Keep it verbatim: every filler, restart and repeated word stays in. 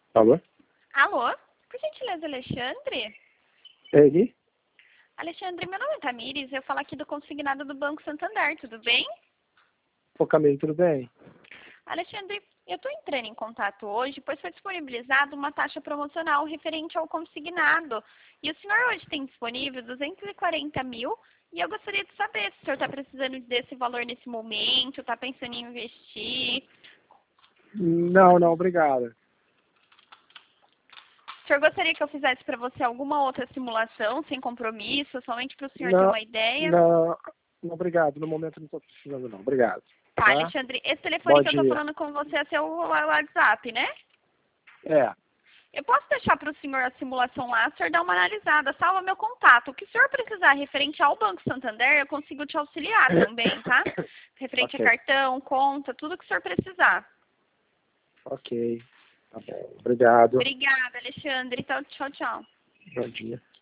Alô? Alô? Por gentileza, Alexandre? Ele? Alexandre, meu nome é Tamires, eu falo aqui do consignado do Banco Santander, tudo bem? Ô Camille, tudo bem? Alexandre, eu estou entrando em contato hoje, pois foi disponibilizada uma taxa promocional referente ao consignado. E o senhor hoje tem disponível duzentos e quarenta mil e eu gostaria de saber se o senhor está precisando desse valor nesse momento, está pensando em investir. Não, não, obrigado. O senhor gostaria que eu fizesse para você alguma outra simulação, sem compromisso, somente para o senhor ter Não, uma ideia? não, não, obrigado. No momento não estou precisando, não. Obrigado. Tá, Tá? Alexandre, esse telefone Bom que eu estou dia. falando com você é seu WhatsApp, né? É, Eu posso deixar para o senhor a simulação lá, o senhor dá uma analisada, salva meu contato. O que o senhor precisar referente ao Banco Santander, eu consigo te auxiliar também, tá? Referente a ok, cartão, conta, tudo que o senhor precisar. ok. Tá bom. Obrigado. Obrigada, Alexandre. Então, tchau, tchau. Bom dia.